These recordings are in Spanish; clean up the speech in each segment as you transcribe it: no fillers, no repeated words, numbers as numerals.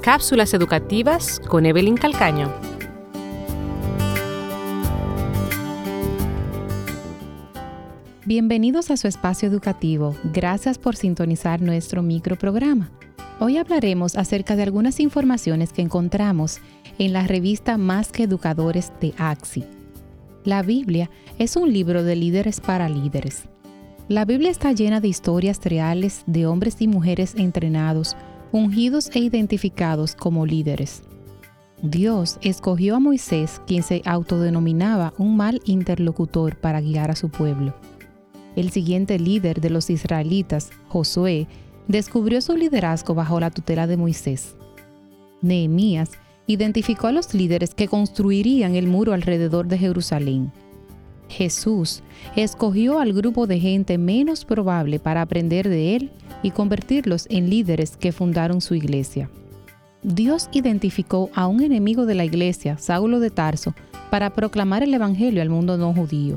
Cápsulas educativas con Evelyn Calcaño. Bienvenidos a su espacio educativo. Gracias por sintonizar nuestro microprograma. Hoy hablaremos acerca de algunas informaciones que encontramos en la revista Más que Educadores de AXI. La Biblia es un libro de líderes para líderes. La Biblia está llena de historias reales de hombres y mujeres entrenados, ungidos e identificados como líderes. Dios escogió a Moisés, quien se autodenominaba un mal interlocutor, para guiar a su pueblo. El siguiente líder de los israelitas, Josué, descubrió su liderazgo bajo la tutela de Moisés. Nehemías identificó a los líderes que construirían el muro alrededor de Jerusalén. Jesús escogió al grupo de gente menos probable para aprender de él y convertirlos en líderes que fundaron su iglesia. Dios identificó a un enemigo de la iglesia, Saulo de Tarso, para proclamar el evangelio al mundo no judío.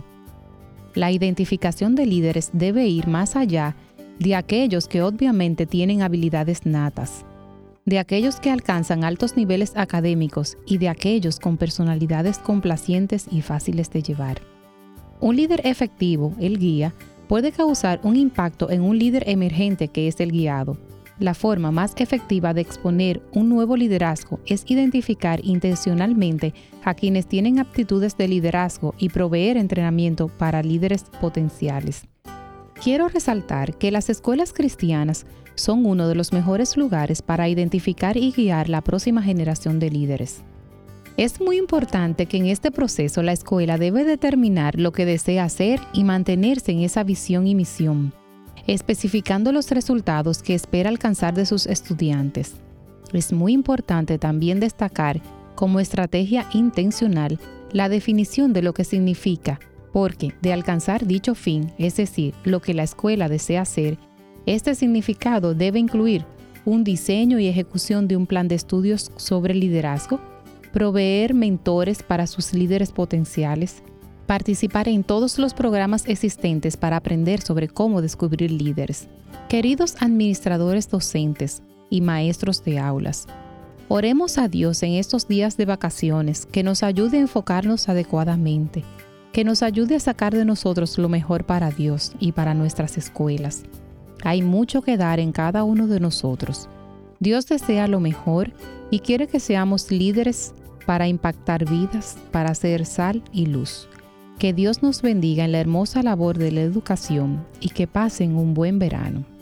La identificación de líderes debe ir más allá de aquellos que obviamente tienen habilidades natas, de aquellos que alcanzan altos niveles académicos y de aquellos con personalidades complacientes y fáciles de llevar. Un líder efectivo, el guía, puede causar un impacto en un líder emergente que es el guiado. La forma más efectiva de exponer un nuevo liderazgo es identificar intencionalmente a quienes tienen aptitudes de liderazgo y proveer entrenamiento para líderes potenciales. Quiero resaltar que las escuelas cristianas son uno de los mejores lugares para identificar y guiar la próxima generación de líderes. Es muy importante que en este proceso la escuela debe determinar lo que desea hacer y mantenerse en esa visión y misión, especificando los resultados que espera alcanzar de sus estudiantes. Es muy importante también destacar como estrategia intencional la definición de lo que significa, porque de alcanzar dicho fin, es decir, lo que la escuela desea hacer, este significado debe incluir un diseño y ejecución de un plan de estudios sobre liderazgo, proveer mentores para sus líderes potenciales, participar en todos los programas existentes para aprender sobre cómo descubrir líderes. Queridos administradores docentes y maestros de aulas, oremos a Dios en estos días de vacaciones que nos ayude a enfocarnos adecuadamente, que nos ayude a sacar de nosotros lo mejor para Dios y para nuestras escuelas. Hay mucho que dar en cada uno de nosotros. Dios desea lo mejor y quiere que seamos líderes para impactar vidas, para ser sal y luz. Que Dios nos bendiga en la hermosa labor de la educación y que pasen un buen verano.